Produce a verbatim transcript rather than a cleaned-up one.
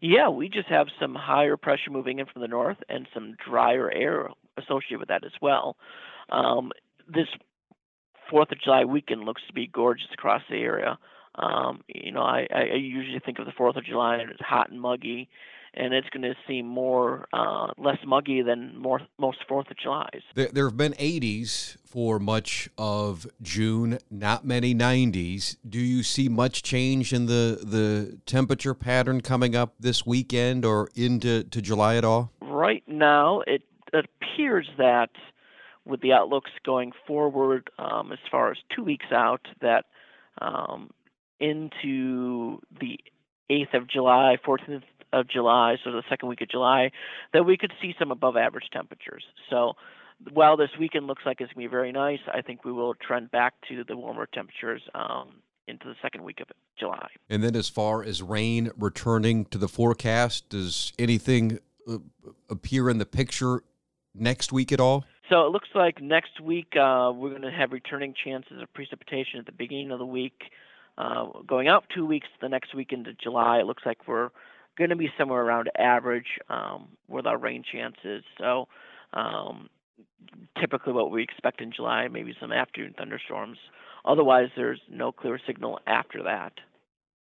Yeah, we just have some higher pressure moving in from the north and some drier air associated with that as well. Um, this Fourth of July weekend looks to be gorgeous across the area. Um, you know, I, I I usually think of the Fourth of July and it's hot and muggy, and it's going to seem more uh, less muggy than more most Fourth of Julys. There, there have been eighties for much of June, not many nineties. Do you see much change in the, the temperature pattern coming up this weekend or into to July at all? Right now, it, it appears that with the outlooks going forward, um, as far as two weeks out, that um, into the eighth of July, fourteenth of July, so the second week of July, that we could see some above average temperatures. So while this weekend looks like it's going to be very nice, I think we will trend back to the warmer temperatures um, into the second week of July. And then as far as rain returning to the forecast, does anything uh, appear in the picture next week at all? So it looks like next week uh, we're going to have returning chances of precipitation at the beginning of the week. Uh, going out two weeks, the next week into July, it looks like we're going to be somewhere around average um, with our rain chances. So um, typically what we expect in July, maybe some afternoon thunderstorms. Otherwise, there's no clear signal after that.